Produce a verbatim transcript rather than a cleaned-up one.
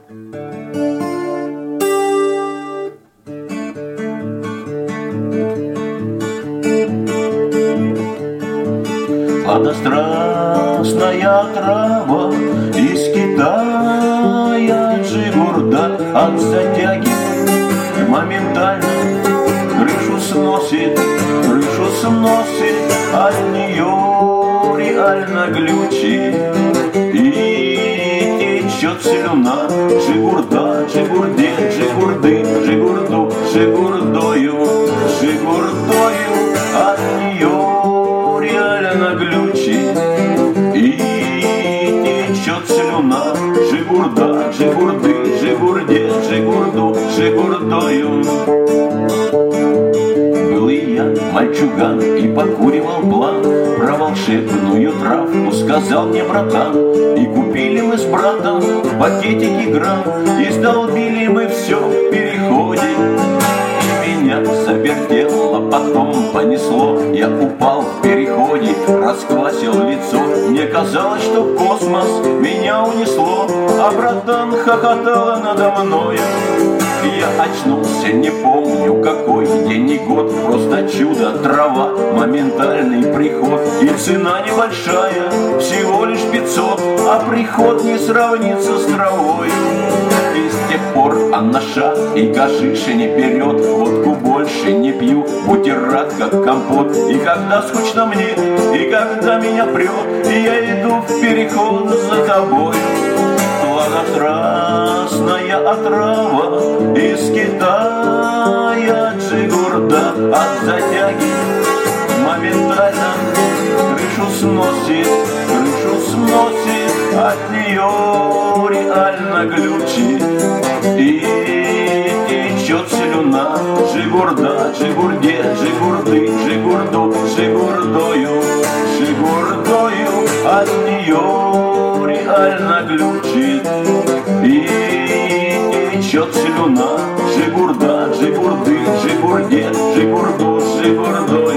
Сладострастная трава из Китая, джигурда от затяги моментально крышу сносит, крышу сносит, от нее реально глючит и течет слюна. Джигурда, джигурде, джигурды, джигурду, джигурдою, джигурдою, от нее реально глючит и течет слюна. Джигурда, джигурды, джигурде, джигурду, джигурдою. Был и я мальчуган и покуривал план про волшебную травку, сказал мне братан. И купили мы с братом пакетики грамм, и сдолбили мы все в переходе. И меня завертело, потом понесло, я упал в переходе, расквасил лицо. Мне казалось, что в космос меня унесло, а братан хохотала надо мною. Я очнулся, не помню какой день и год, просто чудо, трава, моментальный приход. И цена небольшая, всего лишь пятьсот, а приход не сравнится с травой. И с тех пор анаша и гашиша не берет, водку больше не пью, бутерброд как компот. И когда скучно мне, и когда меня прет, я иду в переход за тобой. Сладострастная отрава из Китая, джигурда от затяги моментально крышу сносит, крышу сносит, от нее реально глючит и течет слюна. Джигурда, джигурде, джигурды, джигурду, джигурдою, джигурдою, от нее реально глючит и течет слюна. Джигурда, джигурды, джигурде, джигурду, джигурду.